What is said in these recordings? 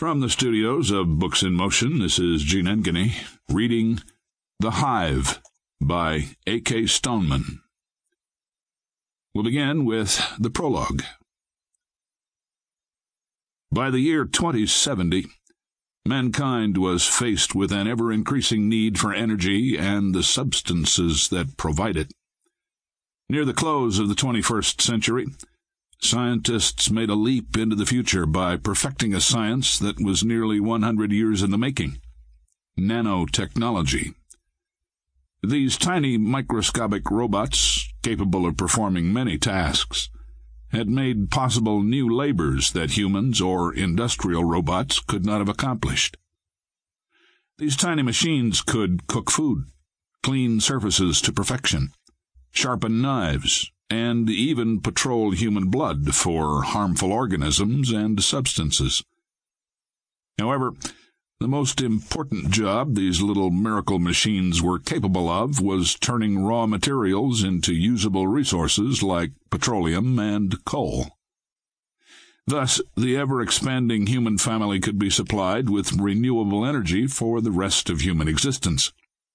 From the studios of Books in Motion, this is Gene Engany reading The Hive by A.K. Stoneman. We'll begin with the prologue. By the year 2070, mankind was faced with an ever-increasing need for energy and the substances that provide it. Near the close of the 21st century, scientists made a leap into the future by perfecting a science that was nearly 100 years in the making: nanotechnology. These tiny microscopic robots, capable of performing many tasks, had made possible new labors that humans or industrial robots could not have accomplished. These tiny machines could cook food, clean surfaces to perfection, sharpen knives, and even patrol human blood for harmful organisms and substances. However, the most important job these little miracle machines were capable of was turning raw materials into usable resources like petroleum and coal. Thus, the ever-expanding human family could be supplied with renewable energy for the rest of human existence.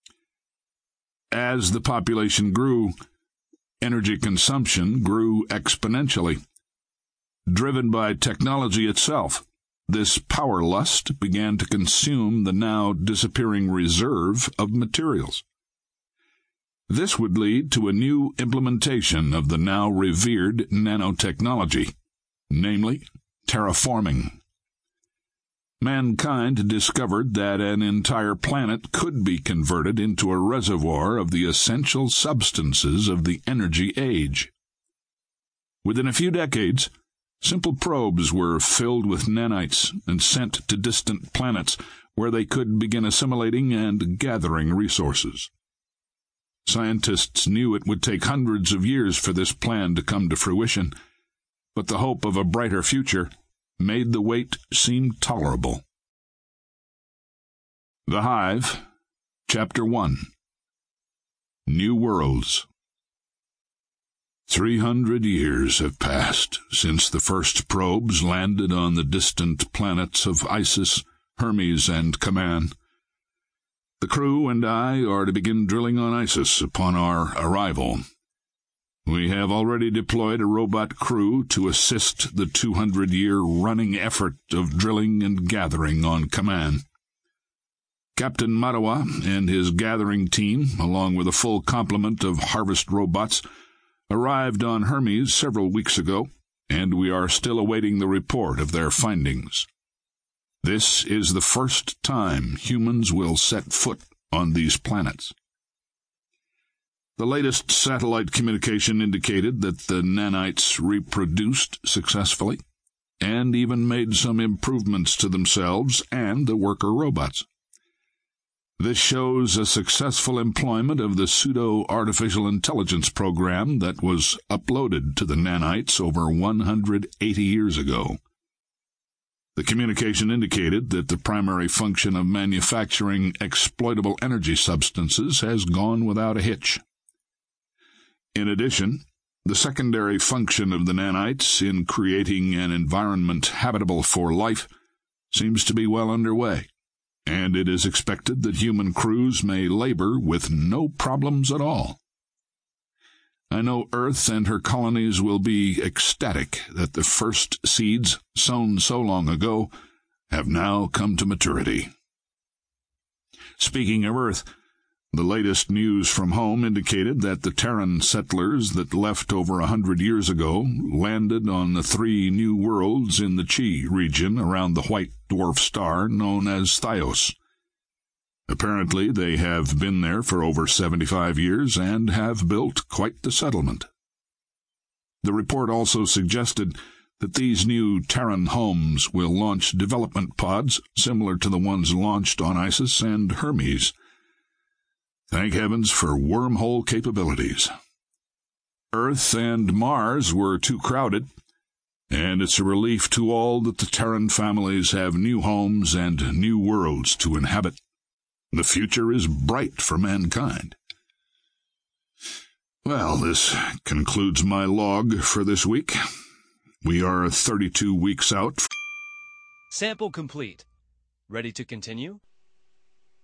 As the population grew, energy consumption grew exponentially. Driven by technology itself, this power lust began to consume the now disappearing reserve of materials. This would lead to a new implementation of the now revered nanotechnology, namely terraforming. Mankind discovered that an entire planet could be converted into a reservoir of the essential substances of the energy age. Within a few decades, simple probes were filled with nanites and sent to distant planets where they could begin assimilating and gathering resources. Scientists knew it would take hundreds of years for this plan to come to fruition, but the hope of a brighter future made the wait seem tolerable. The Hive, Chapter 1. New Worlds. 300 years have passed since the first probes landed on the distant planets of Isis, Hermes, and Kaman. The crew and I are to begin drilling on Isis upon our arrival. We have already deployed a robot crew to assist the 200-year running effort of drilling and gathering on Kaman. Captain Marawa and his gathering team, along with a full complement of harvest robots, arrived on Hermes several weeks ago, and we are still awaiting the report of their findings. This is the first time humans will set foot on these planets. The latest satellite communication indicated that the nanites reproduced successfully, and even made some improvements to themselves and the worker robots. This shows a successful employment of the pseudo-artificial intelligence program that was uploaded to the nanites over 180 years ago. The communication indicated that the primary function of manufacturing exploitable energy substances has gone without a hitch. In addition, the secondary function of the nanites in creating an environment habitable for life seems to be well underway, and it is expected that human crews may labor with no problems at all. I know Earth and her colonies will be ecstatic that the first seeds, sown so long ago, have now come to maturity. Speaking of Earth, the latest news from home indicated that the Terran settlers that left over 100 years ago landed on the 3 new worlds in the Chi region around the white dwarf star known as Thyos. Apparently, they have been there for over 75 years and have built quite the settlement. The report also suggested that these new Terran homes will launch development pods similar to the ones launched on Isis and Hermes. Thank heavens for wormhole capabilities. Earth and Mars were too crowded, and it's a relief to all that the Terran families have new homes and new worlds to inhabit. The future is bright for mankind. Well, this concludes my log for this week. We are 32 weeks out. Sample complete. Ready to continue?